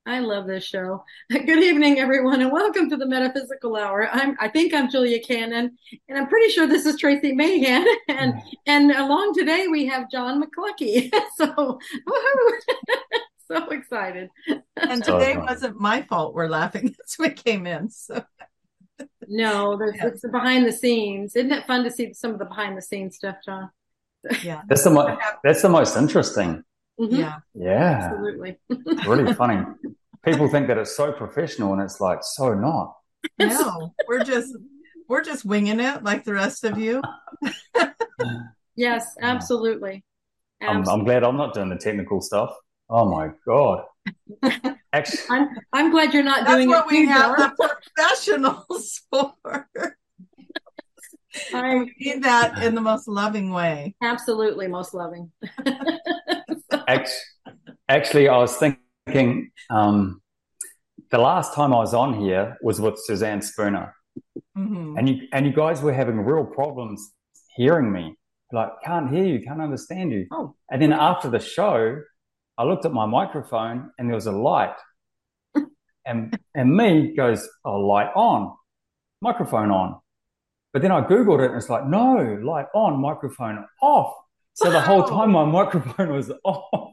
I love this show. Good evening, everyone, and welcome to the Metaphysical Hour. I think I'm Julia Cannon, and I'm pretty sure this is Tracy Mahan. And along today we have John McCluckey. So, woohoo! So excited. And So today funny. wasn't my fault. We're laughing as we came in. So No, yeah, it's the behind the scenes. Isn't it fun to see some of the behind the scenes stuff, John? yeah, That's the most interesting. Hmm. yeah. Yeah, Absolutely. it's really funny. People think that it's so professional, and it's like so not. No, we're just winging it like the rest of you. Yes, absolutely. I'm glad I'm not doing the technical stuff. Oh my god! Actually, I'm glad you're not That's doing it what we too, have John. the professionals for. And I we need that in the most loving way. absolutely most loving. actually, actually, I was thinking the last time I was on here was with Suzanne Spooner, Hmm. and you guys were having real problems hearing me. Like, can't hear you, can't understand you. Oh, And then after the show, I looked at my microphone and there was a light, and me goes, oh, light on, microphone on. But then I Googled it and it's like, no, light on, microphone off. So the whole time Oh, my microphone was off.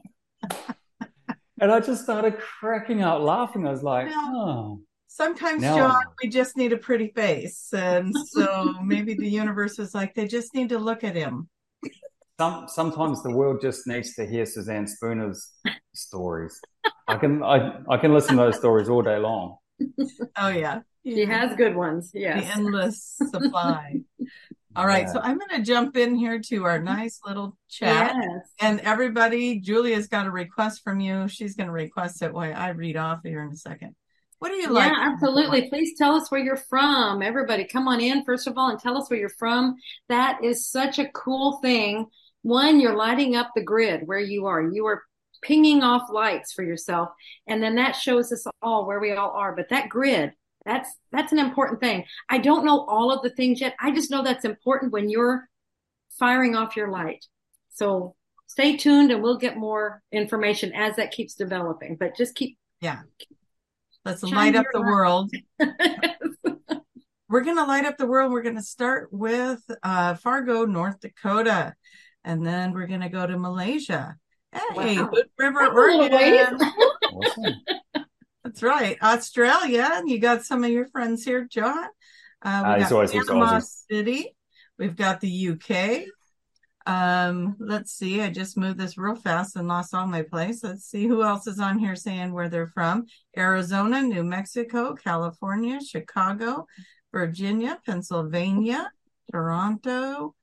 And I just started cracking out laughing. I was like, well, oh, sometimes, John, now we just need a pretty face. And so maybe the universe is like, they just need to look at him. sometimes the world just needs to hear Suzanne Spooner's stories. I can listen to those stories all day long. Oh, yeah. she Yeah. has good ones. The Yes. endless supply. All right. So Yeah. I'm going to jump in here to our nice little chat. Yes. And everybody, Julia's got a request from you. She's going to request it while I read off here in a second. What do you Yeah, like? absolutely. Please tell us where you're from. Everybody, come on in, first of all, and tell us where you're from. That is such a cool thing. One, you're lighting up the grid where you are. You are pinging off lights for yourself. And then that shows us all where we all are. But that grid, that's an important thing. I don't know all of the things yet. I just know that's important when you're firing off your light. So stay tuned and we'll get more information as that keeps developing. But just keep Yeah. Let's light shining up the world. your light. We're going to light up the world. We're going to start with Fargo, North Dakota. And then we're going to go to Malaysia. Hey, Wow. Hood River, That's a little ways. Oregon. Awesome. That's right. Australia. You got some of your friends here, John. We He's got always with Panama Aussie. City. We've got the UK. Let's see. I just moved this real fast and lost all my place. Let's see who else is on here saying where they're from. Arizona, New Mexico, California, Chicago, Virginia, Pennsylvania, Toronto,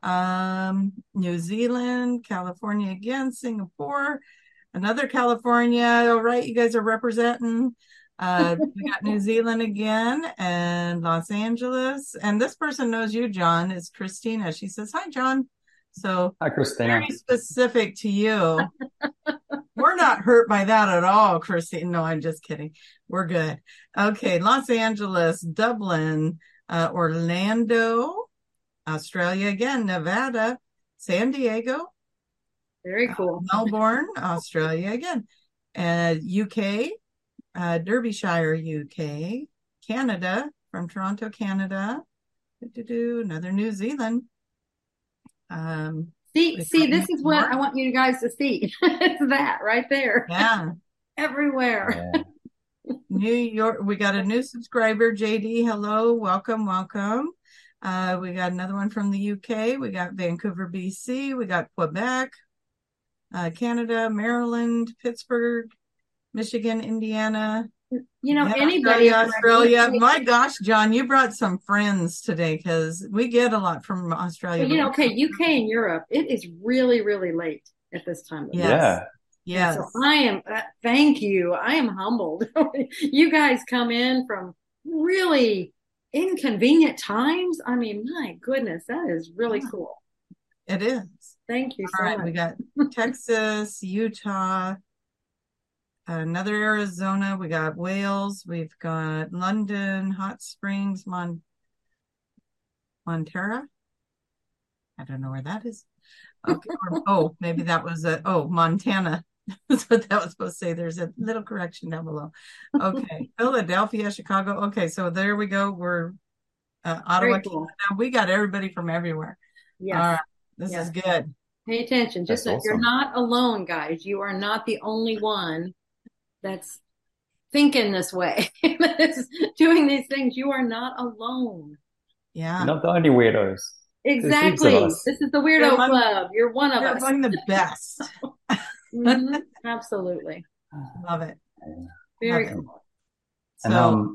New Zealand, California again, Singapore, another California. All right, you guys are representing. We got New Zealand again and Los Angeles. And this person knows you, John, is Christina. She says, hi, John. So Hi, very Christina. specific to you. We're not hurt by that at all, Christine. No, I'm just kidding. We're good. Okay, Los Angeles, Dublin, Orlando, Australia again, Nevada, San Diego, Very cool. Melbourne, Australia again, UK, Derbyshire, UK, Canada, from Toronto, Canada, another New Zealand. See, this is what I want you guys to see. It's that right there. Yeah. Everywhere. Yeah. New York, we got a new subscriber, JD. Hello, welcome, welcome. We got another one from the UK. We got Vancouver, BC. We got Quebec, Canada, Maryland, Pittsburgh, Michigan, Indiana. You know, Yeah, anybody Australia. My gosh, John, you brought some friends today because we get a lot from Australia. Well, okay, UK and Europe, it is really, really late at this time of Yes. Yeah. year. Yes. So I am, thank you. I am humbled. You guys come in from really inconvenient times. I mean, my goodness, that is really cool. It is. Thank you so All right, much. we got Texas, Utah, another Arizona. We got Wales. We've got London, Hot Springs, Montera. I don't know where that is. Okay. Maybe that was Montana. That's what that was supposed to say. There's a little correction down below. Okay. Philadelphia, Chicago. Okay. So there we go. We're Ottawa, Very cool. Canada. We got everybody from everywhere. All Yes. right. This Yes. is good. Pay attention. Just That's that you're awesome. not alone, guys. You are not the only one that's thinking this way, that's doing these things. You are not alone. Yeah. You're not the only weirdos. There's heaps of Exactly. us. This is the You're Weirdo among- Club. You're one of You're us. among the best. Mhm. Absolutely. Love it. Very Love it. cool. And So,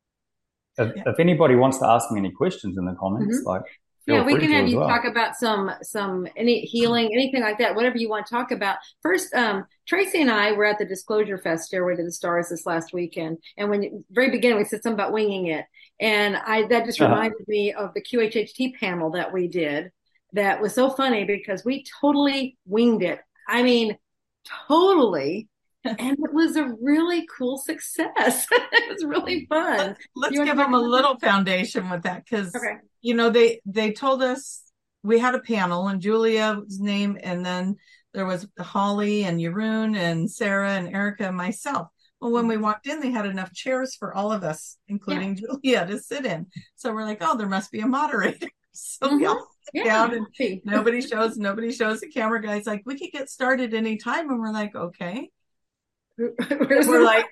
if anybody wants to ask me any questions in the comments, like Yeah, feel we free can to have as you well. talk about some any healing, anything like that, whatever you want to talk about. First, Tracy and I were at the Disclosure Fest Stairway to the Stars this last weekend, and very beginning we said something about winging it, and that just reminded me of the QHHT panel that we did. That was so funny because we totally winged it. I mean, totally. And it was a really cool success. It was really fun. let's You wanna give talk them a about little foundation with that because, Okay. you know, they told us we had a panel and Julia's name, and then there was Holly and Jeroen and Sarah and Erica and myself. Well, when we walked in, they had enough chairs for all of us, including Julia, to sit in. So we're like, oh, there must be a moderator. So we all sit down and nobody shows the camera guy's like, we could get started anytime. And we're like, okay. Where's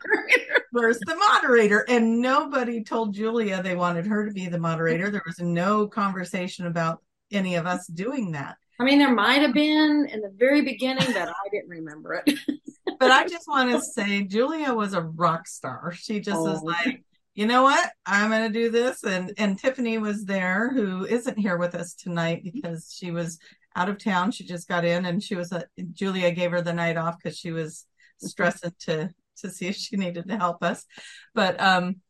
the moderator? And nobody told Julia they wanted her to be the moderator. There was no conversation about any of us doing that. I mean, there might have been in the very beginning, but I didn't remember it. But I just want to say Julia was a rock star. She just was like, you know what? I'm going to do this. And Tiffany was there, who isn't here with us tonight because she was out of town. She just got in, and Julia gave her the night off because she was stressing to see if she needed to help us. But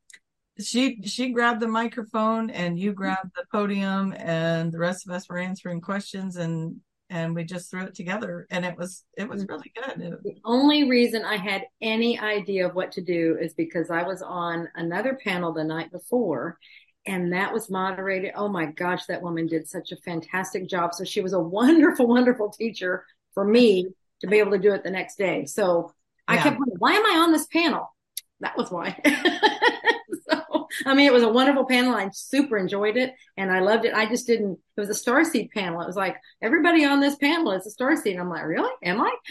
she grabbed the microphone and you grabbed the podium, and the rest of us were answering questions, and we just threw it together, and it was really good. The only reason I had any idea of what to do is because I was on another panel the night before, and that was moderated. Oh my gosh, that woman did such a fantastic job. So she was a wonderful, wonderful teacher for me to be able to do it the next day. So I kept wondering, why am I on this panel? That was why. So, I mean, it was a wonderful panel. I super enjoyed it and I loved it. I just didn't, it was a starseed panel. It was like, everybody on this panel is a starseed. And I'm like, really? Am I?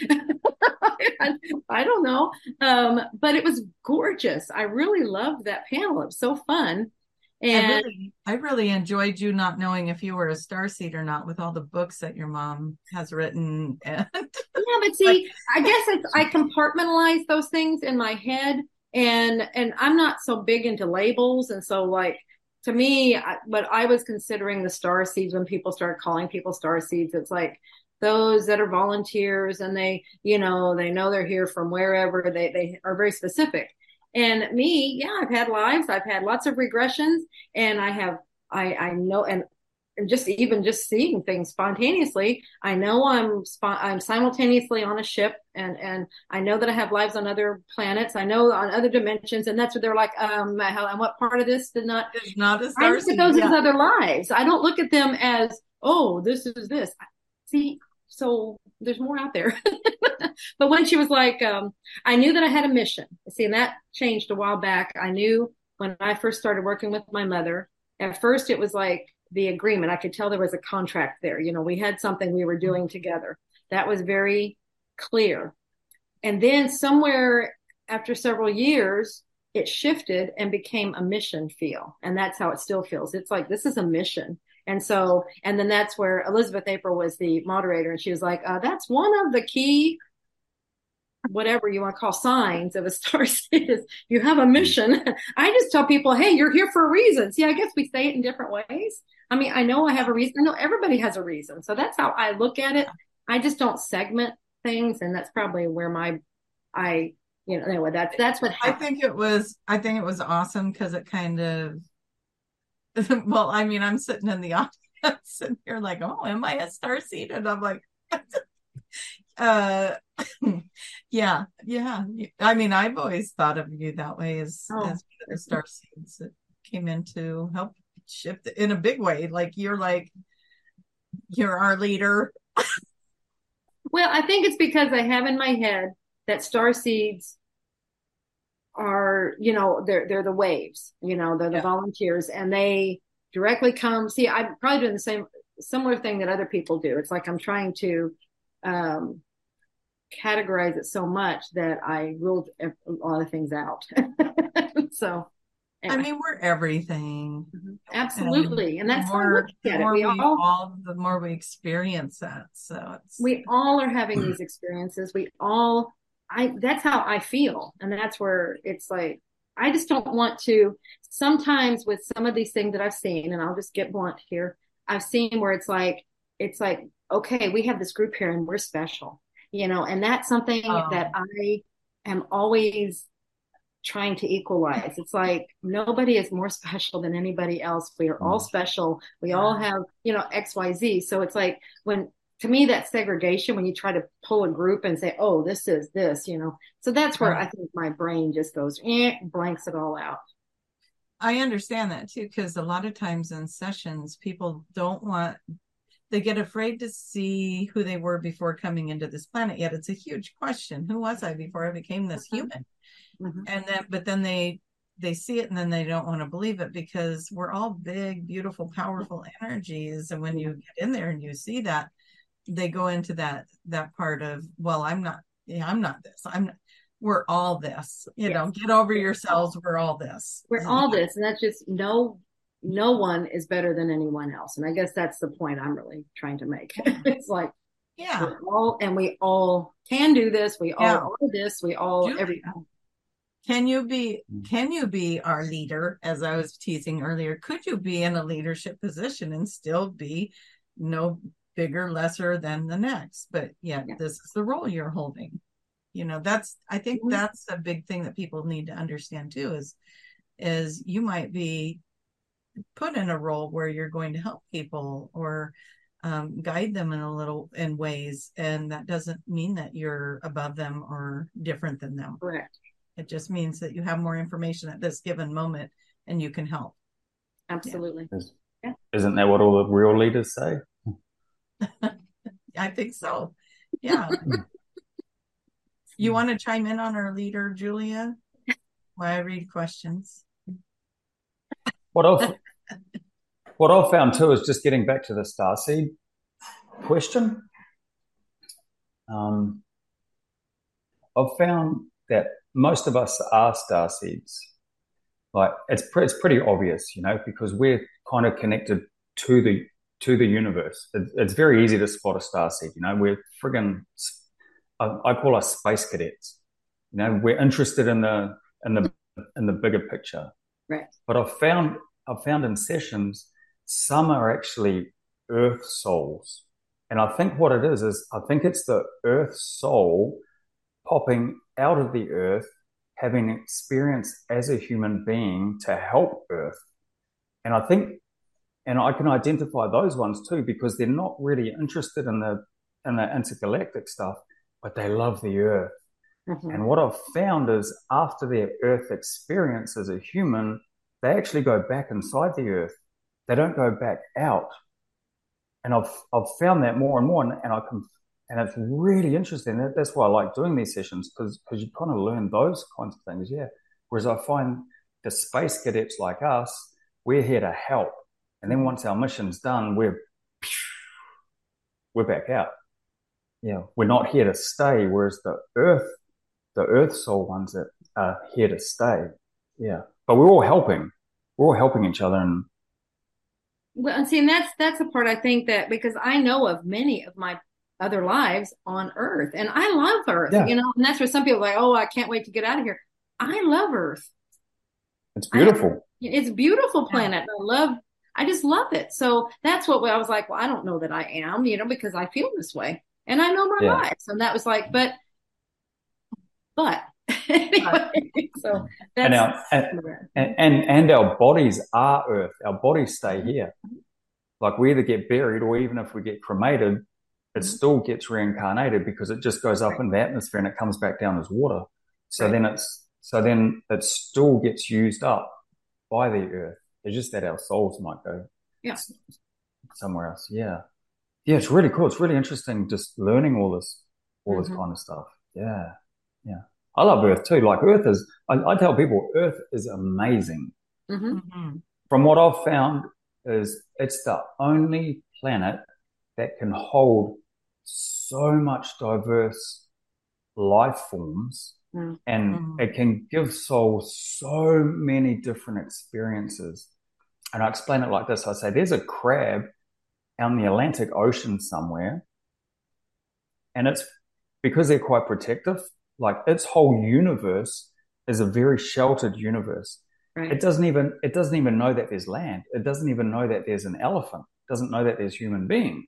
I don't know. But it was gorgeous. I really loved that panel. It was so fun. And I really enjoyed you not knowing if you were a starseed or not with all the books that your mom has written. And yeah, but see, I guess I compartmentalize those things in my head, and I'm not so big into labels, and so like to me, what I was considering the star seeds when people started calling people star seeds, it's like those that are volunteers and they know they're here from wherever, they are very specific. And me, yeah, I've had lives, I've had lots of regressions, and I know, and just seeing things spontaneously, I know I'm simultaneously on a ship, and I know that I have lives on other planets. I know on other dimensions, and that's what they're like. And what part of this is not a starseed? I look at those as other lives. I don't look at them as, oh, this is this. See, so there's more out there. But when she was like, I knew that I had a mission. See, and that changed a while back. I knew when I first started working with my mother, at first it was like the agreement. I could tell there was a contract there. We had something we were doing together. That was very clear. And then somewhere after several years, it shifted and became a mission feel. And that's how it still feels. It's like, this is a mission. And then that's where Elizabeth April was the moderator. And she was like, that's one of the key, whatever you want to call, signs of a starseed is you have a mission. I just tell people, hey, you're here for a reason. See, I guess we say it in different ways. I mean, I know I have a reason. I know everybody has a reason. So that's how I look at it. I just don't segment things. And that's probably where anyway, that's what happened. I think it was awesome because it kind of, well, I mean, I'm sitting in the audience sitting here like, oh, am I a starseed? And I'm like, yeah. I mean, I've always thought of you that way as the starseeds that came in to help shift in a big way. Like you're our leader. Well, I think it's because I have in my head that star seeds are, they're the waves, they're the volunteers, and they directly come. See, I'm probably doing the similar thing that other people do. It's like I'm trying to categorize it so much that I ruled a lot of things out. So anyway. I mean, we're everything. Absolutely. And that's how I look at it. The more we experience that. So we all are having these experiences. That's how I feel. And that's where it's like, I just don't want to, sometimes with some of these things that I've seen, and I'll just get blunt here. I've seen where it's like, okay, we have this group here and we're special, and that's something that I am always trying to equalize. It's like nobody is more special than anybody else. We are all special. We all have, XYZ. So it's like to me, that segregation, when you try to pull a group and say, oh, this is this, so that's where I think my brain just goes, blanks it all out. I understand that too, because a lot of times in sessions, people they get afraid to see who they were before coming into this planet. Yet it's a huge question. Who was I before I became this human? Mm-hmm. But then they see it and then they don't want to believe it, because we're all big, beautiful, powerful energies. And when you get in there and you see that, they go into that part of, well, I'm not this. We're all this, get over yourselves. We're all this. We're all this. And that's just no one is better than anyone else. And I guess that's the point I'm really trying to make. It's like, we all can do this. We all are this. We all, everything. Can you be our leader? As I was teasing earlier, could you be in a leadership position and still be no bigger, lesser than the next? But this is the role you're holding. I think that's a big thing that people need to understand too, is you might be put in a role where you're going to help people or guide them in ways. And that doesn't mean that you're above them or different than them. Correct. It just means that you have more information at this given moment and you can help. Absolutely. Isn't that what all the real leaders say? I think so. Yeah. You want to chime in on our leader, Julia, while I read questions? What I've found too is just getting back to the starseed question. I've found that most of us are starseeds. Like it's pretty obvious, because we're kind of connected to the universe. It's very easy to spot a starseed. We're friggin', I call us space cadets. We're interested in the bigger picture. Right. But I've found in sessions, some are actually earth souls. And I think what it is I think it's the earth soul popping out of the earth, having experience as a human being to help earth. And I can identify those ones too, because they're not really interested in the intergalactic stuff, but they love the earth. Mm-hmm. And what I've found is after their earth experience as a human, they actually go back inside the earth. They don't go back out. And I've found that more and more, and it's really interesting. That's why I like doing these sessions, because you kind of learn those kinds of things. Yeah. Whereas I find the space cadets like us, we're here to help. And then once our mission's done, we're back out. Yeah. We're not here to stay. Whereas the earth soul ones that are here to stay. Yeah. But we're all helping. We're all helping each other. And see, and that's a part I think that, because I know of many of my other lives on Earth, and I love Earth, and that's where some people are like, oh, I can't wait to get out of here. I love Earth. It's beautiful. It's a beautiful planet. I just love it. So that's what I was like, well, I don't know that I am, because I feel this way and I know my lives. And that was like, but anyway, so that's and our bodies are Earth. Our bodies stay here. Like we either get buried, or even if we get cremated, it still gets reincarnated, because it just goes up in the atmosphere and it comes back down as water. So then it still gets used up by the earth. It's just that our souls might go somewhere else. Yeah. Yeah, it's really cool. It's really interesting just learning all this kind of stuff. Yeah. Yeah. I love Earth too. Like Earth is, I tell people Earth is amazing. Mm-hmm. Mm-hmm. From what I've found is it's the only planet that can hold so much diverse life forms, and Mm-hmm. it can give souls so many different experiences. And I explain it like this. I say there's a crab out in the Atlantic Ocean somewhere, and it's because they're quite protective, like its whole universe is a very sheltered universe. Right. It doesn't even know that there's land. It doesn't even know that there's an elephant. It doesn't know that there's human beings.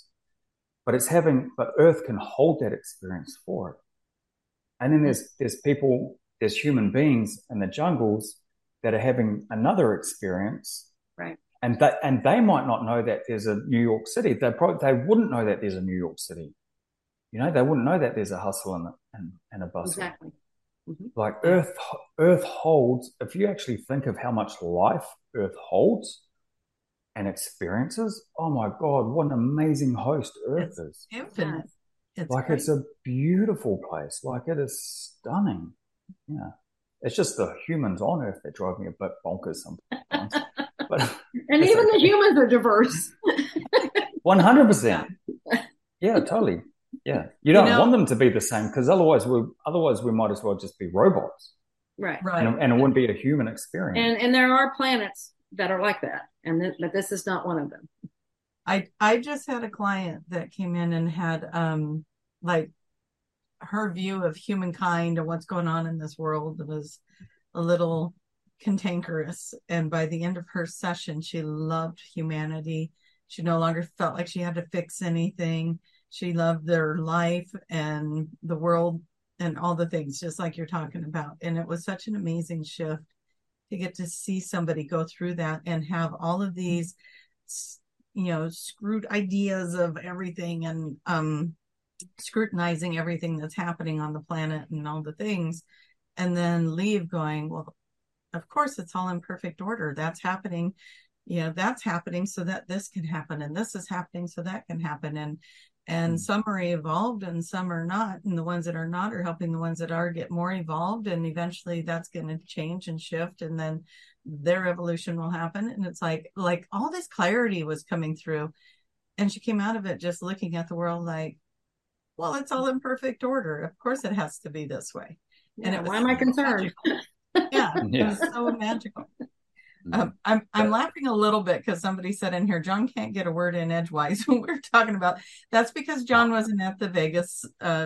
But Earth can hold that experience for it. And then there's human beings in the jungles that are having another experience. Right. And they might not know that there's a New York City. They wouldn't know that there's a New York City. They wouldn't know that there's a hustle and a bustle. Exactly. Mm-hmm. Like Earth holds, if you actually think of how much life Earth holds and experiences, oh my God, what an amazing host Earth is. Infinite. It's a beautiful place. Like it is stunning. Yeah. It's just the humans on Earth that drive me a bit bonkers sometimes. And even the humans are diverse. 100%. Yeah, totally. Yeah. You don't want them to be the same, because otherwise we might as well just be robots. Right. And it wouldn't be a human experience. And there are planets that are like that. But this is not one of them. I just had a client that came in and had like her view of humankind and what's going on in this world was a little cantankerous. And by the end of her session, she loved humanity. She no longer felt like she had to fix anything. She loved their life and the world and all the things, just like you're talking about. And it was such an amazing shift to get to see somebody go through that and have all of these, screwed ideas of everything and scrutinizing everything that's happening on the planet and all the things, and then leave going, well, of course it's all in perfect order. That's happening. That's happening so that this can happen, and this is happening so that can happen. And some are evolved and some are not. And the ones that are not are helping the ones that are get more evolved. And eventually that's going to change and shift. And then their evolution will happen. And it's like all this clarity was coming through. And she came out of it just looking at the world like, well, it's all in perfect order. Of course it has to be this way. Yeah, and why am I concerned? Yeah, it was so magical. I'm laughing a little bit because somebody said in here, John can't get a word in edgewise when we're talking about. That's because John wasn't at the Vegas,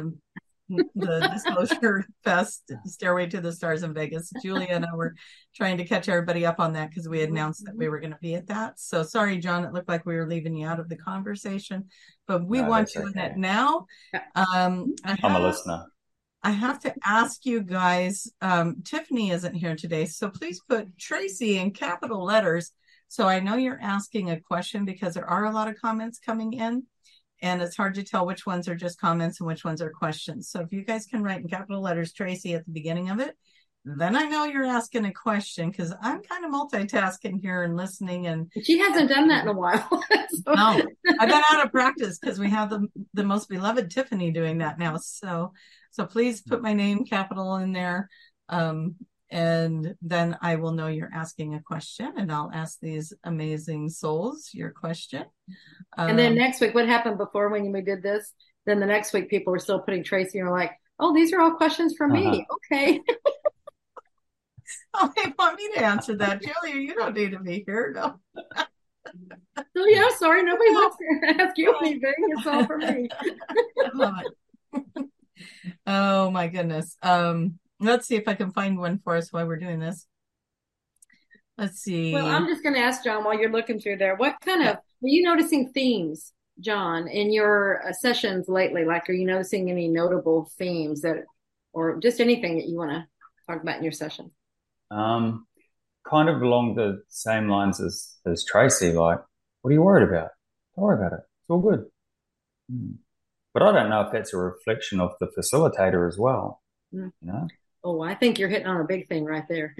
the Disclosure Fest, Stairway to the Stars in Vegas. Julia and I were trying to catch everybody up on that because we had announced that we were going to be at that. So sorry, John, it looked like we were leaving you out of the conversation, but we want you in it now. I'm a listener. I have to ask you guys, Tiffany isn't here today, so please put Tracy in capital letters. So I know you're asking a question because there are a lot of comments coming in and it's hard to tell which ones are just comments and which ones are questions. So if you guys can write in capital letters, Tracy, at the beginning of it, then I know you're asking a question because I'm kind of multitasking here and listening. And she hasn't done that in a while. So. No, I've been out of practice because we have the most beloved Tiffany doing that now. So please put my name capital in there. And then I will know you're asking a question and I'll ask these amazing souls your question. And then next week, what happened before when we did this? Then the next week, people were still putting Tracy and were like, oh, these are all questions for me. Okay. Oh, they want me to answer that. Julia, you don't need to be here. No. Oh, yeah, sorry. Nobody wants to ask you anything. It's all for me. Oh, my goodness. Let's see if I can find one for us while we're doing this. Let's see. Well, I'm just going to ask John while you're looking through there. What kind of, are you noticing themes, John, in your sessions lately? Like, are you noticing any notable themes or just anything that you want to talk about in your session? Kind of along the same lines as Tracy. Like, what are you worried about? Don't worry about it. It's all good. But I don't know if that's a reflection of the facilitator as well. Oh, I think you're hitting on a big thing right there.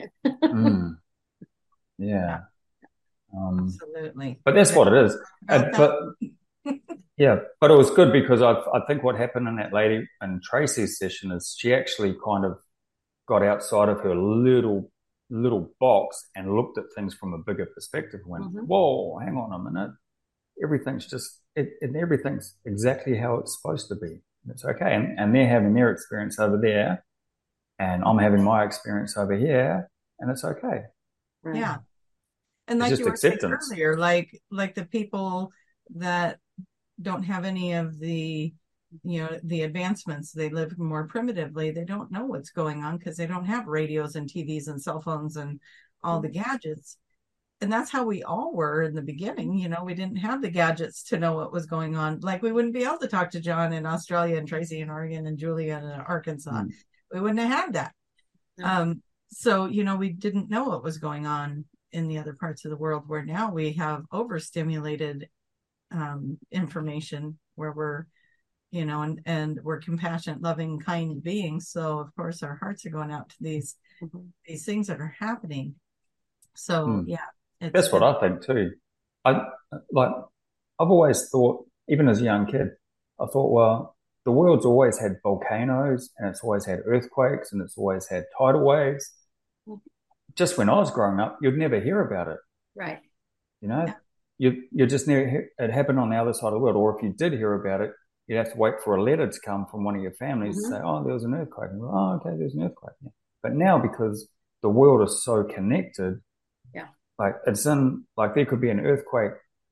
Yeah. Absolutely. But that's what it is. But Yeah, but it was good because I think what happened in that lady and Tracy's session is she actually kind of got outside of her little box and looked at things from a bigger perspective and went, Mm-hmm. whoa, hang on a minute. Everything's just and everything's exactly how it's supposed to be. It's okay. And they're having their experience over there and I'm having my experience over here and it's okay. Right. Yeah. And It's like just you were saying acceptance. earlier, like the people that don't have any of the the advancements, they live more primitively, they don't know what's going on because they don't have radios and TVs and cell phones and all the gadgets. And that's how we all were in the beginning. We didn't have the gadgets to know what was going on. Like we wouldn't be able to talk to John in Australia and Tracy in Oregon and Julia in Arkansas. We wouldn't have had that. No. So we didn't know what was going on in the other parts of the world, where now we have overstimulated information, where we're and we're compassionate, loving, kind beings. So of course our hearts are going out to these things that are happening. So yeah, that's what I think too. I like I've always thought, even as a young kid, I thought, well, the world's always had volcanoes and it's always had earthquakes and it's always had tidal waves. Just when I was growing up, you'd never hear about it. Right. You just never hear it happen on the other side of the world. Or if you did hear about it, you'd have to wait for a letter to come from one of your families to say, oh, there was an earthquake. And oh, okay, there's an earthquake. Yeah. But now, because the world is so connected, like it's in, like there could be an earthquake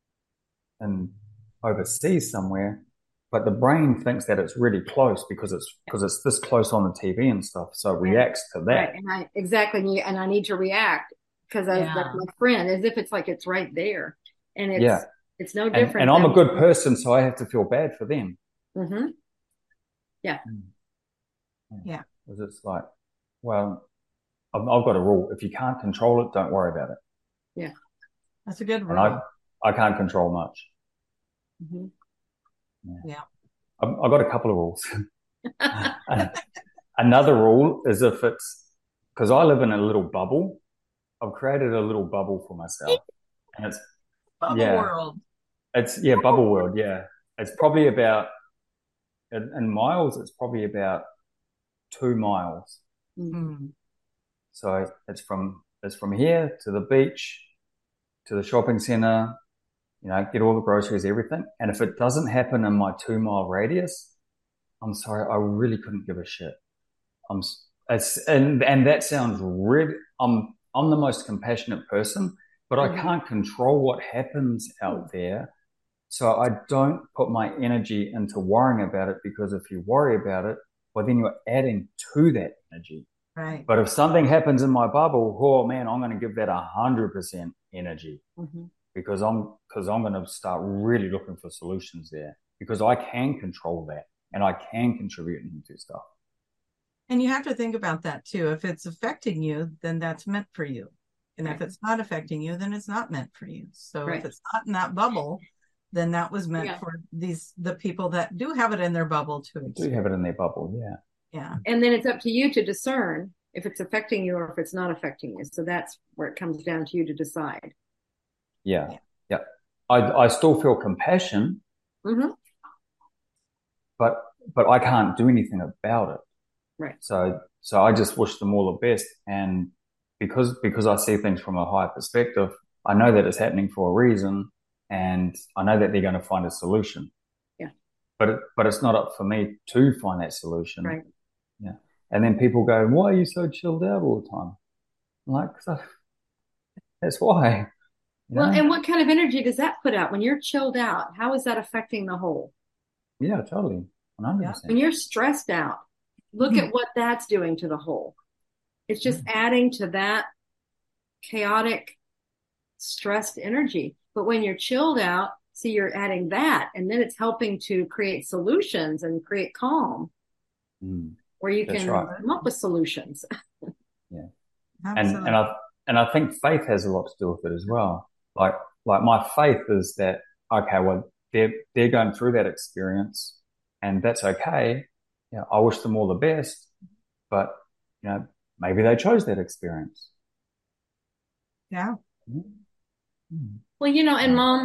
in overseas somewhere, but the brain thinks that it's really close because it's this close on the TV and stuff, so it reacts to that. Right. And exactly, and I need to react because that's my friend, as if it's like it's right there, and it's no different. And I'm a good person, so I have to feel bad for them. Mm-hmm. Yeah. Because it's like, well, I've got a rule: if you can't control it, don't worry about it. Yeah, that's a good rule. And I can't control much. Mm-hmm. Yeah. I've got a couple of rules. Another rule is if it's, because I live in a little bubble, I've created a little bubble for myself. And it's Bubble world. It's bubble world, yeah. It's probably about, in miles, it's probably about 2 miles. Mm-hmm. So it's from here to the beach, to the shopping center, get all the groceries, everything. And if it doesn't happen in my 2 mile radius, I'm sorry, I really couldn't give a shit. And that sounds really, I'm the most compassionate person, but I can't control what happens out there. So I don't put my energy into worrying about it, because if you worry about it, well, then you're adding to that energy. Right. But if something happens in my bubble, oh man, I'm going to give that 100% energy. Because I'm going to start really looking for solutions there, because I can control that and I can contribute into stuff. And you have to think about that too. If it's affecting you, then that's meant for you. And if it's not affecting you, then it's not meant for you. So if it's not in that bubble, then that was meant for the people that do have it in their bubble to experience. Do have it in their bubble, yeah. And then it's up to you to discern if it's affecting you or if it's not affecting you. So that's where it comes down to you to decide. Yeah. I still feel compassion, but I can't do anything about it. Right. So I just wish them all the best, and because I see things from a higher perspective, I know that it's happening for a reason, and I know that they're going to find a solution. Yeah. But it's not up for me to find that solution. Right. Yeah. And then people go, "Why are you so chilled out all the time?" I'm like, that's why. Well, and what kind of energy does that put out when you're chilled out? How is that affecting the whole? Yeah, totally. 100%. When you're stressed out, look at what that's doing to the whole. It's just adding to that chaotic, stressed energy. But when you're chilled out, see, you're adding that, and then it's helping to create solutions and create calm, where you can come up with solutions. Yeah. And I think faith has a lot to do with it as well. Like my faith is that, okay, well, they're going through that experience, and that's okay. I wish them all the best, but maybe they chose that experience. Yeah. Well, and Mom,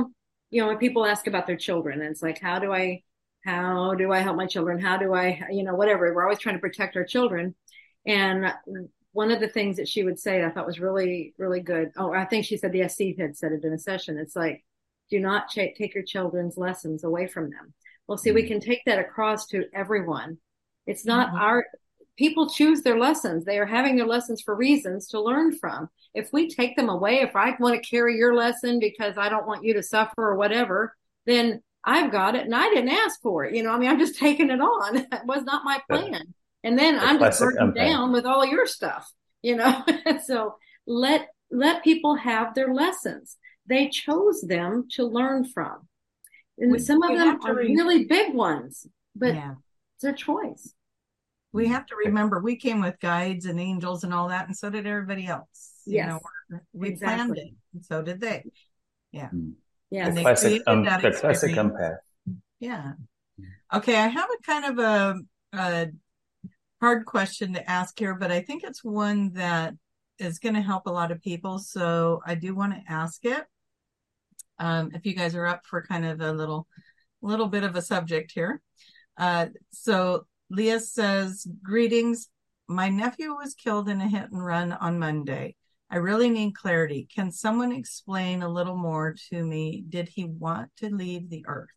when people ask about their children, and it's like, how do I help my children? How do I, whatever. We're always trying to protect our children. And one of the things that she would say I thought was really, really good. Oh, I think she said the SC had said it in a session. It's like, do not take your children's lessons away from them. Well, see, we can take that across to everyone. It's not our people choose their lessons. They are having their lessons for reasons to learn from. If we take them away, if I want to carry your lesson because I don't want you to suffer or whatever, then I've got it and I didn't ask for it. I'm just taking it on. It was not my plan. And then I'm just burdened down with all your stuff, So let people have their lessons. They chose them to learn from. And some of them are really big ones, but it's their choice. We have to remember we came with guides and angels and all that, and so did everybody else. Yes. We planned it, and so did they. Yeah. Yeah. The classic empath. Yeah. Okay, I have a kind of a hard question to ask here, but I think it's one that is going to help a lot of people. So I do want to ask it. If you guys are up for kind of a little bit of a subject here. So Leah says, greetings. My nephew was killed in a hit and run on Monday. I really need clarity. Can someone explain a little more to me? Did he want to leave the earth?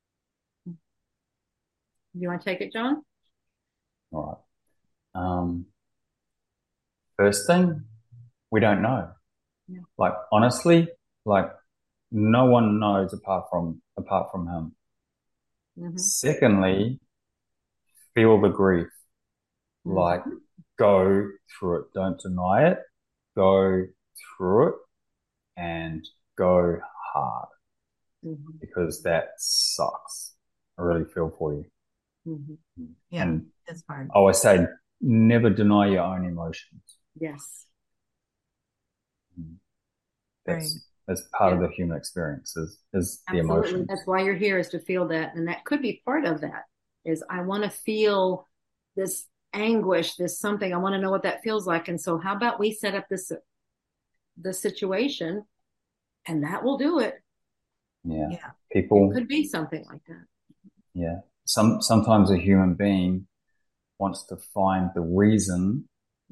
You want to take it, John? All right. First thing, we don't know. Yeah. Like, honestly, no one knows apart from him. Mm-hmm. Secondly, feel the grief. Mm-hmm. Like, go through it. Don't deny it. Go through it and go hard. Mm-hmm. Because that sucks. I really feel for you. Mm-hmm. Yeah, and it's hard. I always say, never deny your own emotions. Yes. That's part of the human experience is the emotions. That's why you're here, is to feel that. And that could be part of that, is I want to feel this anguish, this something. I want to know what that feels like. And so how about we set up the situation, and that will do it. Yeah. People, it could be something like that. Yeah. Sometimes a human being wants to find the reason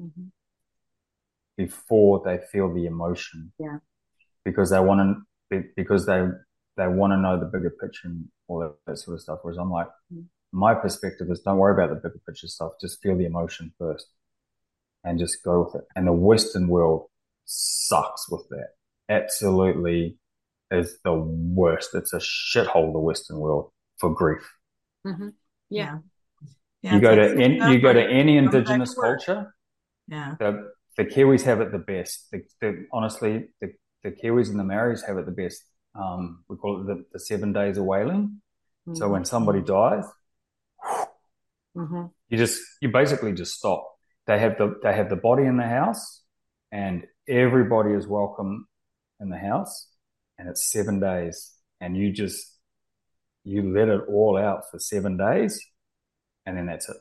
before they feel the emotion. Yeah. Because they want to know the bigger picture and all that sort of stuff. Whereas I'm like, my perspective is, don't worry about the bigger picture stuff. Just feel the emotion first and just go with it. And the Western world sucks with that. Absolutely is the worst. It's a shithole, the Western world, for grief. Mm-hmm. Yeah. You go to any indigenous culture. Yeah. The Kiwis have it the best. Honestly, the Kiwis and the Maoris have it the best. We call it the 7 days of wailing. Mm-hmm. So when somebody dies, you basically just stop. They have the body in the house, and everybody is welcome in the house, and it's 7 days, and you let it all out for 7 days, and then that's it.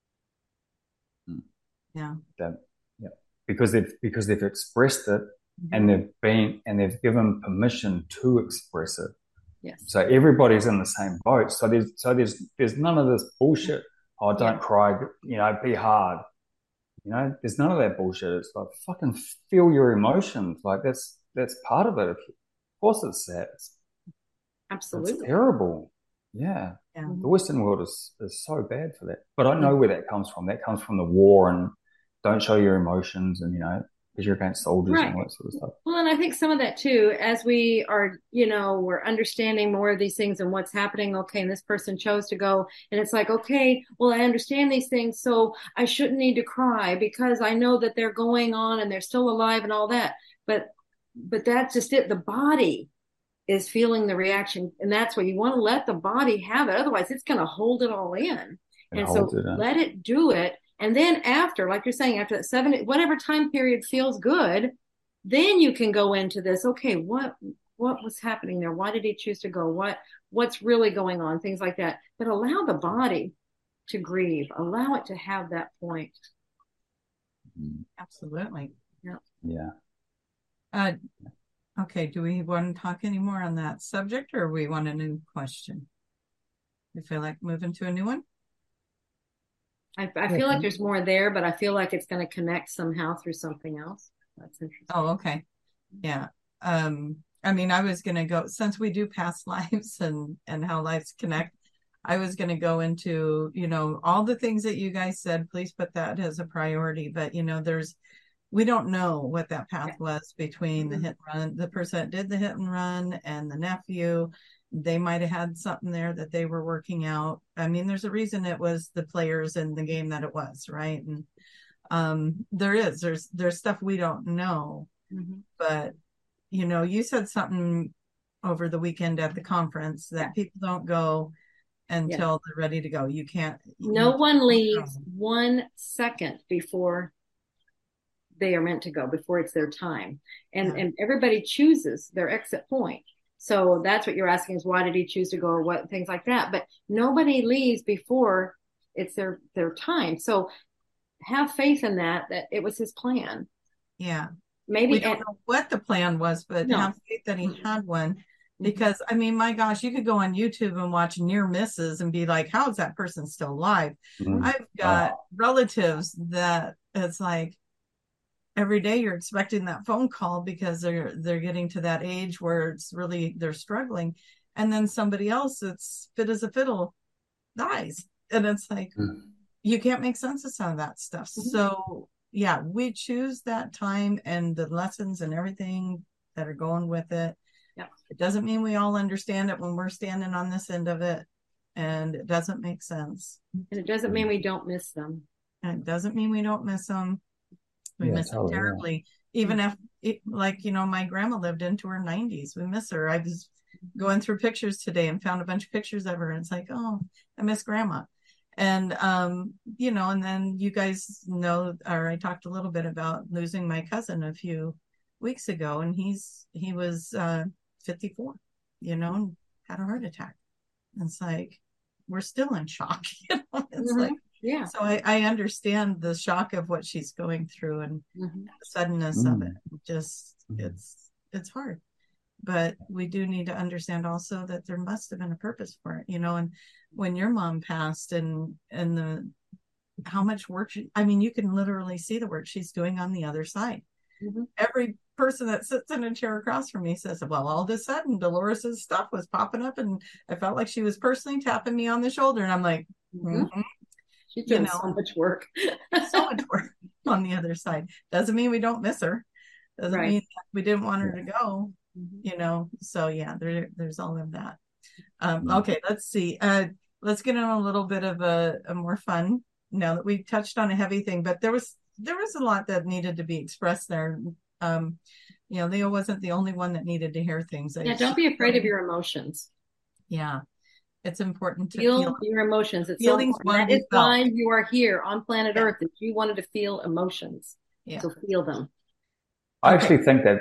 Yeah. Because they've expressed it, and they've given permission to express it. Yes. So everybody's in the same boat. So there's none of this bullshit. Oh, don't cry. Be hard. There's none of that bullshit. It's like, fucking feel your emotions. Like that's part of it. Of course, it's sad. Absolutely. It's terrible. Yeah. The Western world is so bad for that. But I know where that comes from. That comes from the war and don't show your emotions, and because you're against soldiers and all that sort of stuff. Well, and I think some of that too, as we are, we're understanding more of these things and what's happening. Okay, and this person chose to go, and it's like, okay, well, I understand these things, so I shouldn't need to cry because I know that they're going on and they're still alive and all that. But that's just it. The body is feeling the reaction, and that's what you want to let the body have it. Otherwise, it's going to hold it all in. Let it do it. And then after, like you're saying, after that 7, whatever time period feels good, then you can go into this. Okay, what was happening there? Why did he choose to go? What's really going on? Things like that. But allow the body to grieve. Allow it to have that point. Absolutely. Yeah. Okay, do we want to talk any more on that subject, or we want a new question? You feel like moving to a new one? I feel like there's more there, but I feel like it's going to connect somehow through something else. That's interesting. Oh, okay. Yeah. I mean, I was gonna go, since we do past lives and how lives connect, I was gonna go into, all the things that you guys said. Please put that as a priority. But we don't know what that path was between the hit and run, the person that did the hit and run and the nephew. They might have had something there that they were working out. I mean, there's a reason it was the players in the game that it was, right? And there's stuff we don't know. But you said something over the weekend at the conference that people don't go until they're ready to go. You can't. No one leaves 1 second before they are meant to go, before it's their time. And everybody chooses their exit point. So that's what you're asking, is why did he choose to go, or what, things like that. But nobody leaves before it's their time. So have faith in that it was his plan. Yeah. Maybe we don't know what the plan was, but have faith that he had one. Because I mean, my gosh, you could go on YouTube and watch near misses and be like, how is that person still alive? I've got relatives that it's like every day you're expecting that phone call because they're getting to that age where it's really, they're struggling. And then somebody else that's fit as a fiddle dies. And it's like, you can't make sense of some of that stuff. So yeah, we choose that time and the lessons and everything that are going with it. It doesn't mean we all understand it when we're standing on this end of it, and it doesn't make sense. And it doesn't mean we don't miss them. And it doesn't mean we don't miss them. We miss them terribly. Even if, my grandma lived into her 90s. We miss her. I was going through pictures today and found a bunch of pictures of her, and it's like, oh, I miss grandma. And, and then you guys know, or I talked a little bit about losing my cousin a few weeks ago, and he was 54, and had a heart attack. And it's like, we're still in shock. It's like, so I understand the shock of what she's going through and the suddenness of it. Just, it's hard. But we do need to understand also that there must have been a purpose for it, and when your mom passed and how much work you can literally see the work she's doing on the other side. Every person that sits in a chair across from me says, well, all of a sudden Dolores's stuff was popping up and I felt like she was personally tapping me on the shoulder. And I'm like, she's doing so much work. So much work on the other side. Doesn't mean we don't miss her. Doesn't mean we didn't want her to go, So yeah, there's all of that. Okay, let's see. Let's get on a little bit of a more fun, now that we touched on a heavy thing, but there was a lot that needed to be expressed there. Leo wasn't the only one that needed to hear things. Don't be afraid of your emotions. Yeah. It's important to feel your emotions. It's that is why you are here on planet Earth, that you wanted to feel emotions. So feel them. I actually think that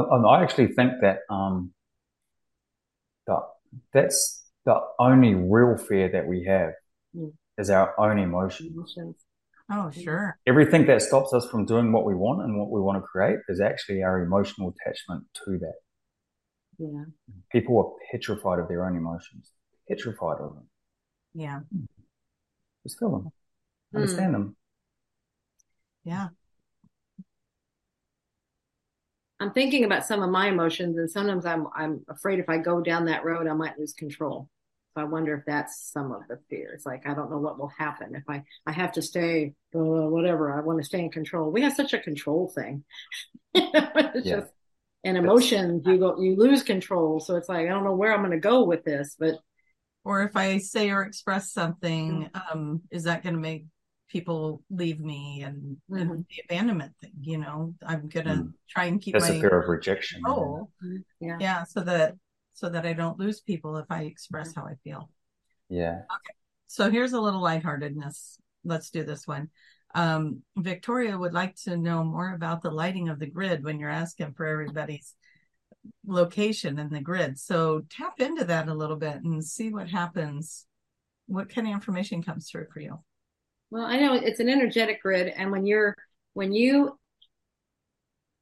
that's the only real fear that we have is our own emotions. Oh, sure. Everything that stops us from doing what we want and what we want to create is actually our emotional attachment to that. Yeah. People are petrified of their own emotions. Petrified of them. Yeah. Just feel them. Understand them. Yeah. I'm thinking about some of my emotions, and sometimes I'm afraid if I go down that road, I might lose control. So I wonder if that's some of the fear. It's like, I don't know what will happen if I have to stay, whatever. I want to stay in control. We have such a control thing. Just, and emotions, you lose control. So it's like, I don't know where I'm going to go with this, but. Or if I say or express something, is that going to make people leave me? And the abandonment thing, I'm going to try and keep that's a fear of rejection. Yeah. So that I don't lose people if I express how I feel. Yeah. Okay. So here's a little lightheartedness. Let's do this one. Victoria would like to know more about the lighting of the grid when you're asking for everybody's location in the grid. So tap into that a little bit and see what happens. What kind of information comes through for you? Well, I know it's an energetic grid. And when you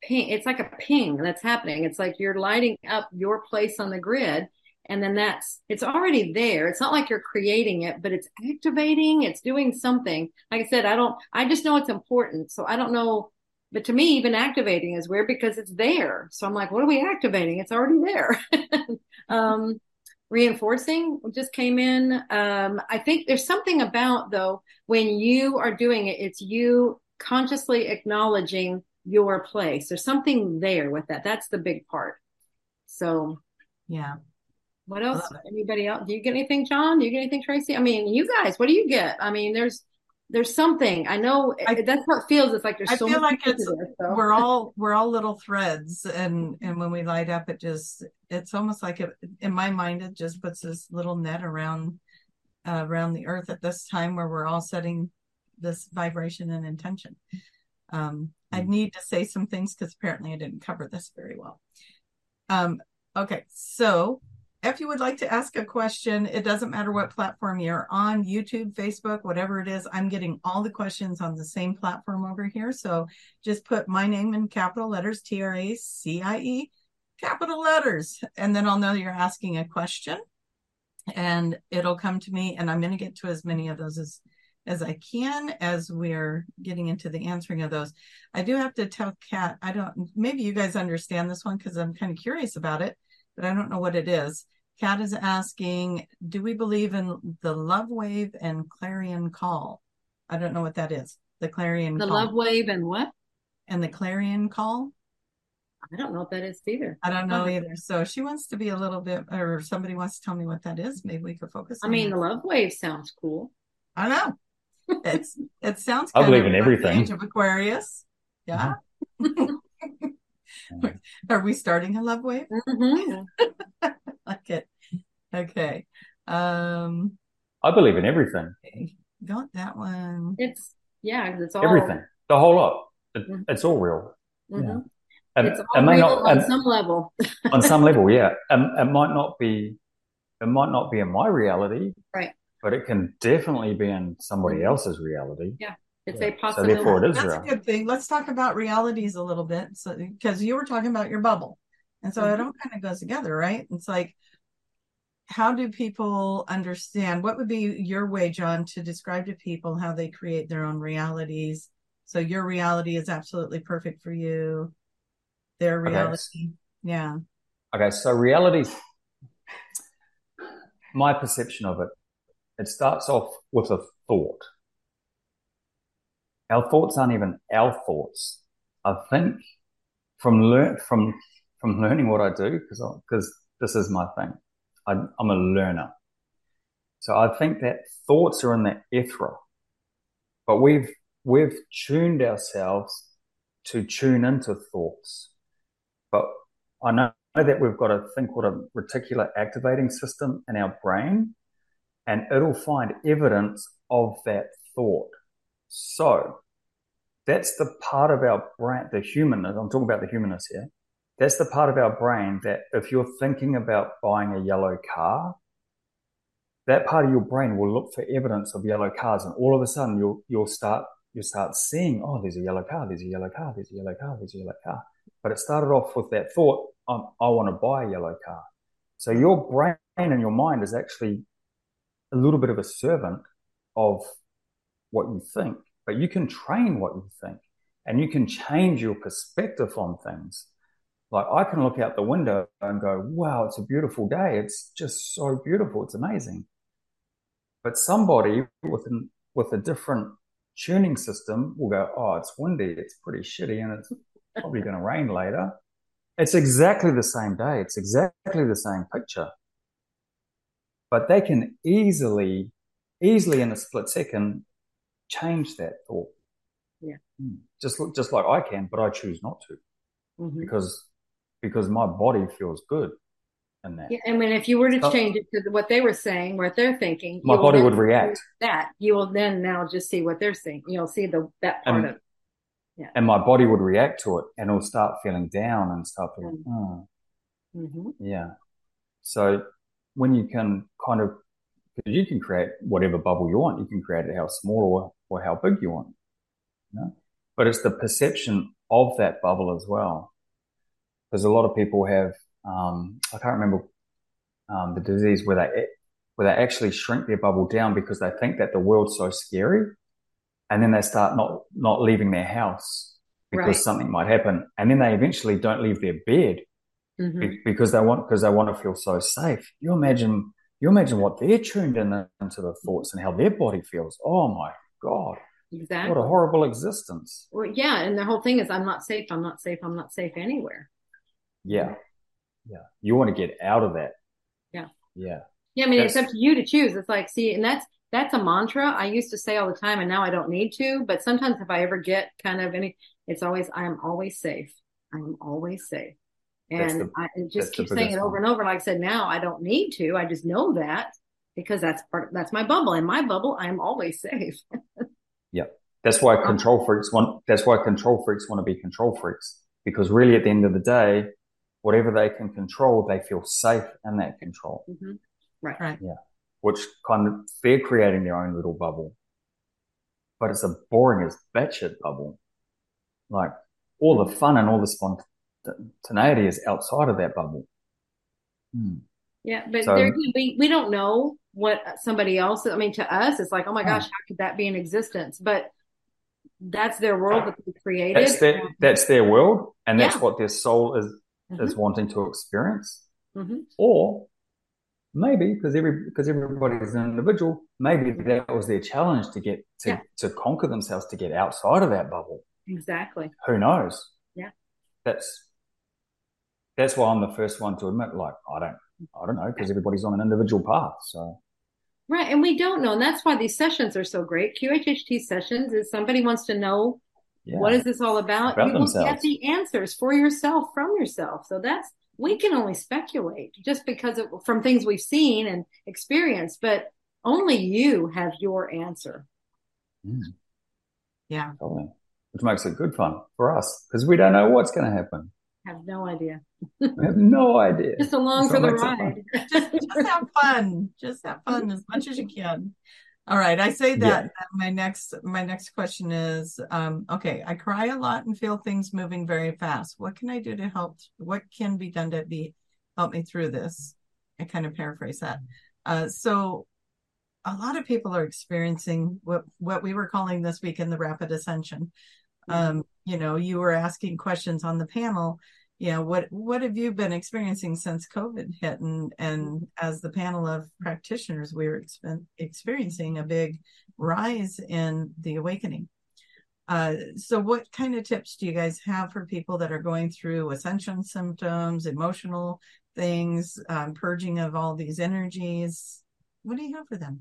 ping. It's like a ping that's happening. It's like you're lighting up your place on the grid. And then it's already there. It's not like you're creating it, but it's activating. It's doing something. Like I said, I just know it's important. So I don't know. But to me, even activating is weird because it's there. So I'm like, what are we activating? It's already there. um, Reinforcing just came in. I think there's something about, though, when you are doing it, it's you consciously acknowledging your place. There's something there with that. That's the big part. So, Yeah. what else? Anybody else? Do you get anything, John? Do you get anything, Tracy? I mean, you guys, what do you get? I mean, there's something. I know that's what it feels. It's like there's so I feel much like so. we're all little threads, and when we light up, it's almost like in my mind it just puts this little net around the earth at this time where we're all setting this vibration and intention. I need to say some things because apparently I didn't cover this very well. Okay, so if you would like to ask a question, it doesn't matter what platform you're on, YouTube, Facebook, whatever it is, I'm getting all the questions on the same platform over here. So just put my name in capital letters, TRACIE, capital letters, and then I'll know you're asking a question and it'll come to me, and I'm going to get to as many of those as I can as we're getting into the answering of those. I do have to tell Kat, maybe you guys understand this one because I'm kind of curious about it, but I don't know what it is. Kat is asking, do we believe in the love wave and clarion call? I don't know what that is. The clarion call. The love wave and what? And the clarion call? I don't know what that is either. I don't know either. So she wants to be a little bit, or somebody wants to tell me what that is. Maybe we could focus on the love wave sounds cool. I know. It sounds I believe in everything. Age of Aquarius. Yeah. Are we starting a love wave? Mm-hmm. Like it. Okay. I believe in everything. Got that one. It's all everything. The whole lot. It's all real. Mm-hmm. Yeah. It's all real on some level. On some level, yeah. It might not be in my reality. Right. But it can definitely be in somebody else's reality. Yeah. It's a possibility. So therefore it is That's real. A good thing. Let's talk about realities a little bit. So, because you were talking about your bubble. And so it all kind of goes together, right? It's like, how do people understand? What would be your way, John, to describe to people how they create their own realities? So your reality is absolutely perfect for you. Their reality. Yeah. Okay. So reality, my perception of it, it starts off with a thought. Our thoughts aren't even our thoughts. I think from learning what I do, because this is my thing. I'm a learner. So I think that thoughts are in the ether, but we've tuned ourselves to tune into thoughts. But I know that we've got a thing called a reticular activating system in our brain, and it'll find evidence of that thought. So that's the part of our brain, the humanness, I'm talking about the humanness here. That's the part of our brain that if you're thinking about buying a yellow car, that part of your brain will look for evidence of yellow cars. And all of a sudden you'll start seeing, oh, there's a yellow car, there's a yellow car, there's a yellow car, there's a yellow car. But it started off with that thought, I want to buy a yellow car. So your brain and your mind is actually a little bit of a servant of what you think, but you can train what you think and you can change your perspective on things. Like I can look out the window and go, wow, it's a beautiful day. It's just so beautiful. It's amazing. But somebody with a different tuning system will go, oh, it's windy. It's pretty shitty and it's probably going to rain later. It's exactly the same day. It's exactly the same picture. But they can easily in a split second change that thought. Yeah. Just like I can, but I choose not to. Mm-hmm. Because my body feels good in that. Yeah, I mean, if you were to change it to what they were saying, what they're thinking, my body would react. That you will then now just see what they're saying. You'll see that part of it. Yeah. And my body would react to it, and it'll start feeling down and start feeling, yeah. So when you can because you can create whatever bubble you want, you can create it how small or how big you want, you know? But it's the perception of that bubble as well. Because a lot of people have, I can't remember the disease where they actually shrink their bubble down because they think that the world's so scary, and then they start not leaving their house because something might happen, and then they eventually don't leave their bed because they want to feel so safe. You imagine what they're tuned into the thoughts and how their body feels. Oh my God. Exactly. What a horrible existence. Well, yeah. And the whole thing is, I'm not safe. I'm not safe. I'm not safe anywhere. Yeah. Yeah. You want to get out of that. Yeah. Yeah. Yeah. I mean, it's up to you to choose. It's like, see, and that's a mantra I used to say all the time, and now I don't need to. But sometimes if I ever get kind of it's always, I am always safe. I am always safe. And I just keep saying it over and over. Like I said, now I don't need to. I just know that because that's my bubble. In my bubble, I'm always safe. Yeah. That's why control freaks want to be control freaks, because really at the end of the day, whatever they can control, they feel safe in that control. Right. Yeah. Which kind of, they're creating their own little bubble, but it's a boring as batshit bubble. Like all the fun and all the spontaneity is outside of that bubble. Yeah. But we don't know what somebody else, I mean, to us, it's like, oh my gosh, how could that be in existence? But that's their world that they created. That's their world, and that's what their soul is wanting to experience. Or maybe because everybody's an individual, maybe that was their challenge to conquer themselves, to get outside of that bubble. Exactly. Who knows? Yeah. That's why I'm the first one to admit, like, I don't know, because everybody's on an individual path. So. Right. And we don't know. And that's why these sessions are so great. QHHT sessions is somebody wants to know, what is this all about? You will get the answers for yourself from yourself. So we can only speculate just because from things we've seen and experienced, but only you have your answer. Yeah. Totally. Which makes it good fun for us because we don't know what's going to happen. Have no idea. We have no idea. Just along for the ride. Just have fun. Just have fun as much as you can. All right. I say that my next question is, okay, I cry a lot and feel things moving very fast. What can I do to help? What can be done to help me through this? I kind of paraphrase that. So a lot of people are experiencing what we were calling this week in the rapid ascension. You were asking questions on the panel. What have you been experiencing since COVID hit? And as the panel of practitioners, we were experiencing a big rise in the awakening. So what kind of tips do you guys have for people that are going through ascension symptoms, emotional things, purging of all these energies? What do you have for them?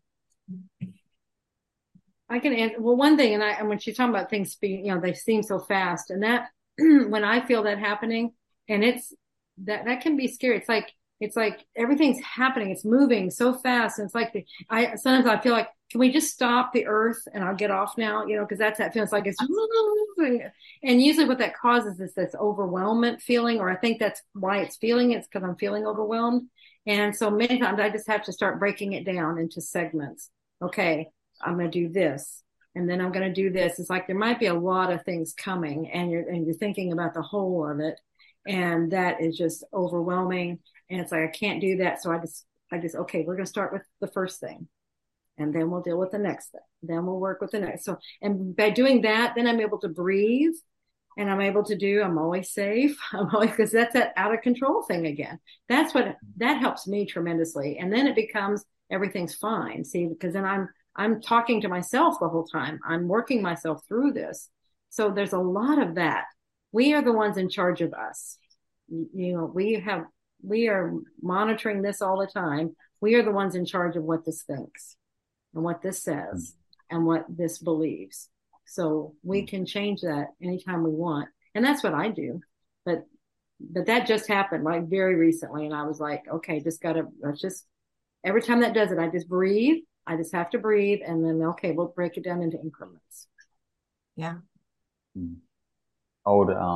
I can answer. Well, one thing, and when she's talking about things being, they seem so fast, and that when I feel that happening, and it's that can be scary. It's like everything's happening. It's moving so fast. And it's like sometimes I feel like, can we just stop the earth and I'll get off now? Because that feels like it's, and usually what that causes is this overwhelmment feeling, or I think that's why it's feeling it's because I'm feeling overwhelmed. And so many times I just have to start breaking it down into segments. Okay, I'm going to do this. And then I'm going to do this. It's like there might be a lot of things coming, and you're thinking about the whole of it. And that is just overwhelming. And it's like, I can't do that. So I just, okay, we're going to start with the first thing. And then we'll deal with the next thing. Then we'll work with the next. So, and by doing that, then I'm able to breathe, and I'm able to I'm always safe. Because that's that out of control thing again. That helps me tremendously. And then it becomes, everything's fine. See, because then I'm talking to myself the whole time. I'm working myself through this. So there's a lot of that. We are the ones in charge of us. We are monitoring this all the time. We are the ones in charge of what this thinks and what this says and what this believes. So we can change that anytime we want. And that's what I do. But that just happened like very recently. And I was like, okay, every time that does it, I just breathe. I just have to breathe. And then, okay, we'll break it down into increments. Yeah. I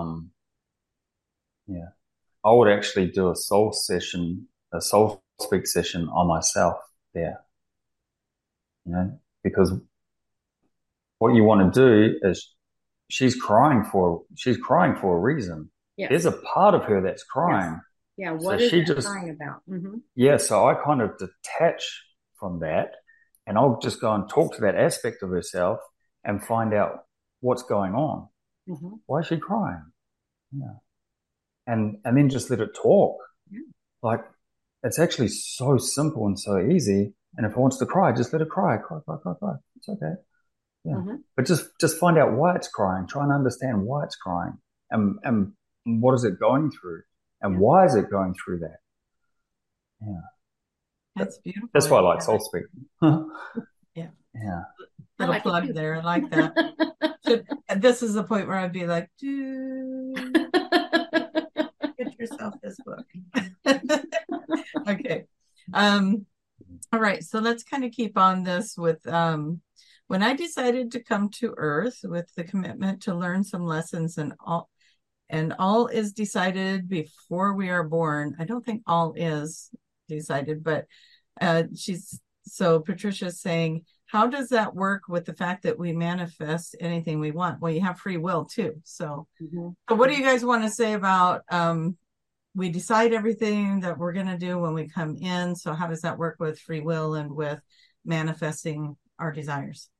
would actually do a soul speak session on myself there. Because what you want to do is she's crying for a reason. Yes. There's a part of her that's crying. Yes. Yeah. So What is she that just crying about? Mm-hmm. yeah. So I kind of detach from that, and I'll just go and talk to that aspect of herself and find out what's going on. Mm-hmm. Why is she crying? Yeah, and then just let it talk. Yeah. Like it's actually so simple and so easy. And if it wants to cry, just let it cry. Cry, cry, cry, cry. It's okay. Yeah. Mm-hmm. But just find out why it's crying. Try and understand why it's crying, and what is it going through, and why is it going through that? Yeah. That's beautiful. That's why I like soul speak. Yeah. Yeah. Little like plug there. I like that. This is the point where I'd be like, dude, get yourself this book. Okay. All right. So let's kind of keep on this with when I decided to come to Earth with the commitment to learn some lessons and all is decided before we are born. I don't think all is decided, but Patricia's saying, how does that work with the fact that we manifest anything we want? Well, you have free will too. So, So what do you guys want to say about we decide everything that we're going to do when we come in? So how does that work with free will and with manifesting our desires?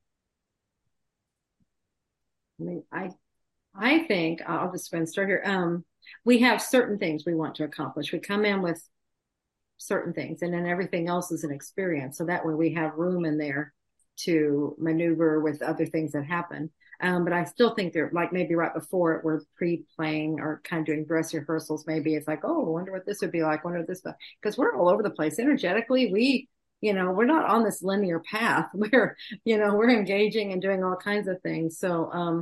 I mean, I think I'll just start here. We have certain things we want to accomplish. We come in with certain things, and then everything else is an experience. So that way we have room in there to maneuver with other things that happen. But I still think they're like maybe right before it, we're pre-playing or kind of doing dress rehearsals. Maybe it's like, oh, I wonder what this would be like. I wonder what this, because we're all over the place energetically. We're not on this linear path. We're engaging and doing all kinds of things. So,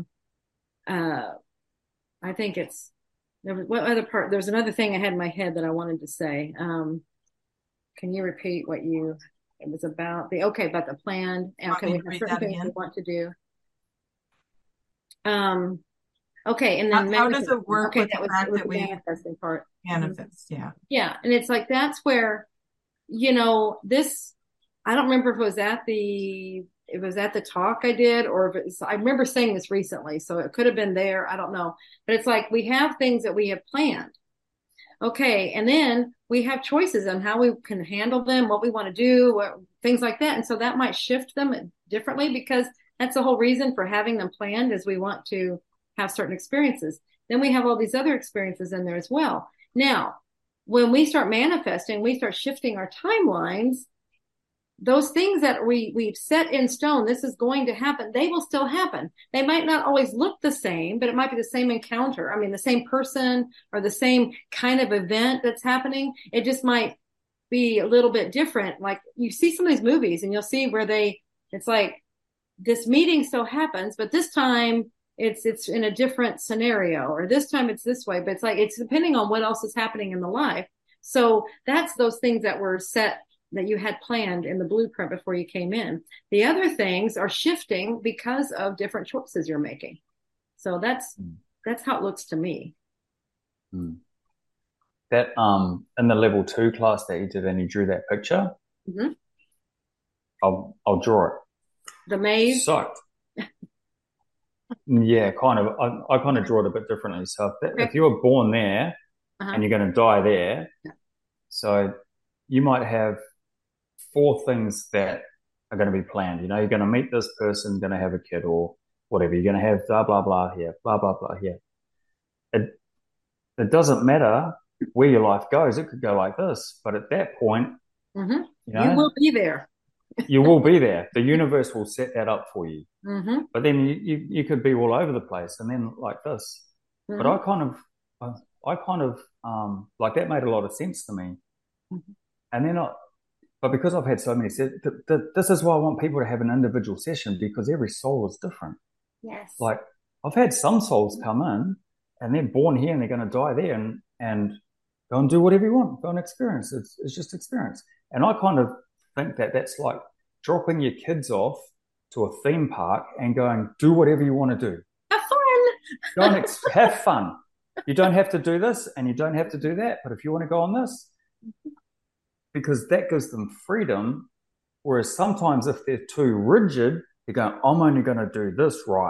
I think what other part, there's another thing I had in my head that I wanted to say. Can you repeat it was about about the plan? Okay, we have certain things we want to do. Okay, and then how does it work with the fact that we manifesting part? Manifest, yeah. Yeah, and it's like that's where, this, I don't remember if it was at the talk I did, or if I remember saying this recently, so it could have been there. I don't know. But it's like we have things that we have planned. Okay. And then we have choices on how we can handle them, what we want to do, things like that. And so that might shift them differently, because that's the whole reason for having them planned, is we want to have certain experiences. Then we have all these other experiences in there as well. Now, when we start manifesting, we start shifting our timelines. Those things that we've set in stone, this is going to happen, they will still happen. They might not always look the same, but it might be the same encounter. I mean, the same person or the same kind of event that's happening. It just might be a little bit different. Like you see some of these movies and you'll see where it's like this meeting so happens, but this time it's in a different scenario, or this time it's this way, but it's like, it's depending on what else is happening in the life. So that's those things that were set, that you had planned in the blueprint before you came in. The other things are shifting because of different choices you're making. So that's how it looks to me. That in the level 2 class that you did, and you drew that picture, I'll draw it. The maze. So yeah, kind of. I kind of draw it a bit differently. So if you were born there and you're going to die there, so you might have 4 things that are going to be planned. You're going to meet this person, going to have a kid or whatever. You're going to have blah, blah, blah here, blah, blah, blah here. It doesn't matter where your life goes. It could go like this. But at that point, you will be there. You will be there. The universe will set that up for you. But then you could be all over the place, and then like this. But I kind of like that made a lot of sense to me. And then but because I've had so many, this is why I want people to have an individual session, because every soul is different. Yes. Like I've had some souls come in and they're born here and they're going to die there, and go and do whatever you want, go and experience. It's just experience. And I kind of think that that's like dropping your kids off to a theme park and going, do whatever you want to do. Have fun. Go and have fun. You don't have to do this and you don't have to do that. But if you want to go on this, because that gives them freedom. Whereas sometimes if they're too rigid, they're going, I'm only going to do this ride.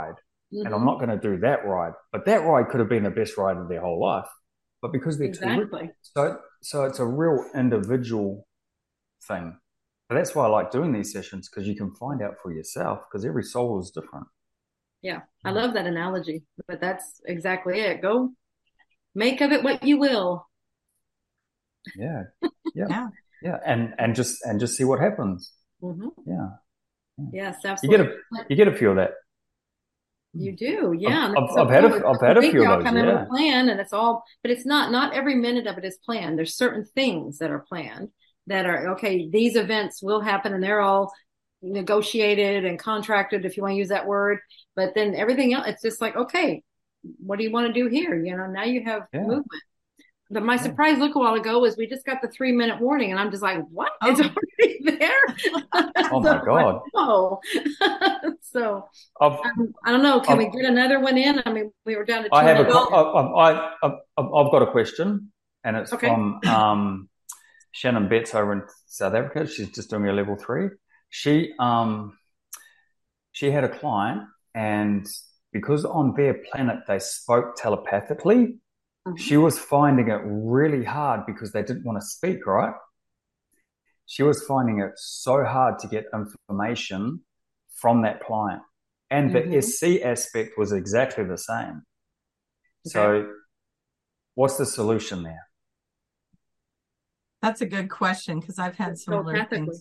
and I'm not going to do that ride. But that ride could have been the best ride of their whole life. But because they're Exactly. so it's a real individual thing. But that's why I like doing these sessions, because you can find out for yourself, because every soul is different. Yeah, I love that analogy, but that's exactly it. Go make of it what you will. Yeah, yeah, and just see what happens. Mm-hmm. Yeah. Yes, absolutely. You get a few of that. You do, yeah. I've had a few of those. Come in with a plan, and it's all, but it's not every minute of it is planned. There's certain things that are planned that are okay. These events will happen, and they're all negotiated and contracted, if you want to use that word. But then everything else, it's just like, okay, what do you want to do here? Now you have movement. But my surprise look a while ago was we just got the 3-minute warning, and I'm just like, what? Oh. It's already there? Oh my God. Oh. So I don't know. Can we get another one in? I mean, we were down to 2 minutes. I've got a question, and it's from Shannon Betts over in South Africa. She's just doing her level 3. She had a client, and because on their planet they spoke telepathically, she was finding it really hard because they didn't want to speak, right? She was finding it so hard to get information from that client. And the SC aspect was exactly the same. Okay. So what's the solution there? That's a good question, because I've had similar things.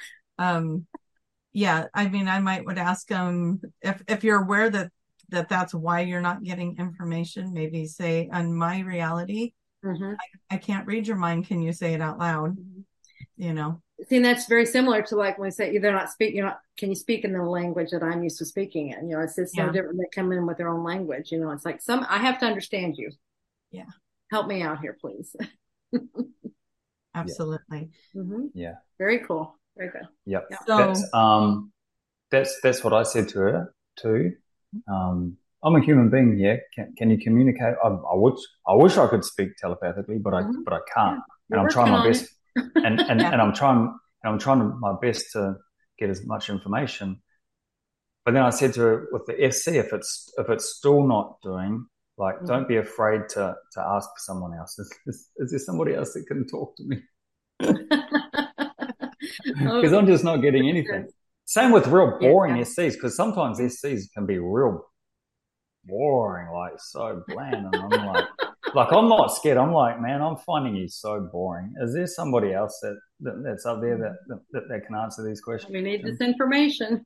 Yeah, I mean, I would ask them if you're aware that's why you're not getting information. Maybe say, on my reality, I can't read your mind. Can you say it out loud? See, that's very similar to like when we say they're not speaking. Can you speak in the language that I'm used to speaking in? It's just so different. They come in with their own language. It's like I have to understand you. Yeah, help me out here, please. Absolutely. Yeah. Very cool. Very good. Yep. So that's what I said to her too. I'm a human being here. Can you communicate? I wish I could speak telepathically, but I can't. And I'm trying my best. and I'm trying my best to get as much information. But then I said to her, with the SC, if it's still not doing, like, don't be afraid to ask for someone else. Is there somebody else that can talk to me? Because I'm just not getting anything. Same with real boring SCs, because sometimes SCs can be real boring, like so bland. And I'm like I'm not scared. I'm like, man, I'm finding you so boring. Is there somebody else that's up there that can answer these questions? We need this information.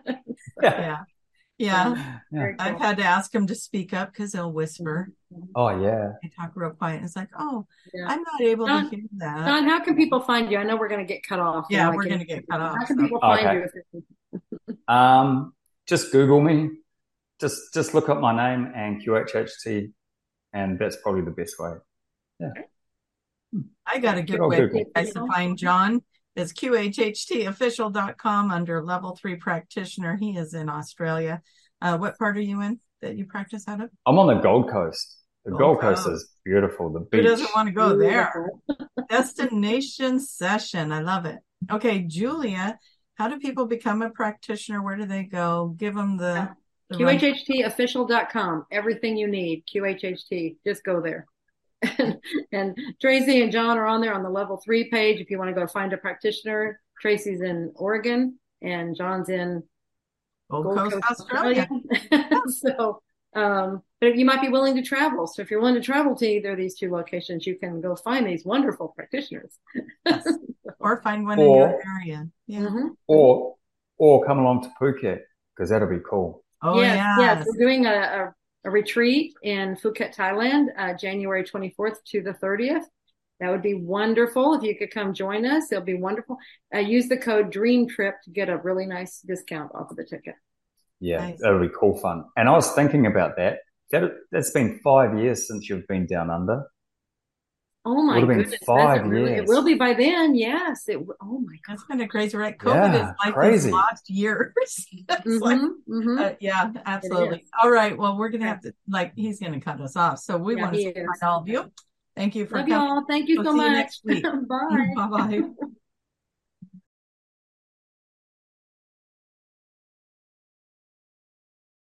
Yeah. Cool. I've had to ask him to speak up because he'll whisper. Oh yeah. They talk real quiet. It's like, I'm not able to hear that. John, how can people find you? I know we're going to get cut off. Yeah, we're going to get cut off. How can people find you? Just Google me. Just look up my name and QHHT, and that's probably the best way. Yeah. I got a good way for you guys to find John. It's QHHTofficial.com under level 3 practitioner. He is in Australia. What part are you in that you practice out of? I'm on the Gold Coast. The Gold Coast is beautiful. The beach. Who doesn't want to go there? Destination session. I love it. Okay, Julia, how do people become a practitioner? Where do they go? Give them the QHHTofficial.com. Everything you need. QHHT. Just go there. And Tracy and John are on there on the level 3 page. If you want to go find a practitioner, Tracy's in Oregon and John's in Gold Coast, Australia. So, but you might be willing to travel. So if you're willing to travel to either of these 2 locations, you can go find these wonderful practitioners. Yes. Or find one in your area. Yeah. Or come along to Phuket, because that'll be cool. Oh, yes. We're doing a retreat in Phuket, Thailand, January 24th to the 30th. That would be wonderful. If you could come join us, it'll be wonderful. Use the code DREAMTRIP to get a really nice discount off of the ticket. Yeah, nice. That'll be cool fun. And I was thinking about that. That's been 5 years since you've been down under. Oh my goodness. 5 years. It will be by then. Yes. Oh my God. That's kind of crazy, right? COVID is like crazy. These last years. Yeah, absolutely. All right. Well, we're going to have to, he's going to cut us off. So we want to thank all of you. Thank you for coming. Love y'all. Thank you so much. Next week. Bye. Bye-bye.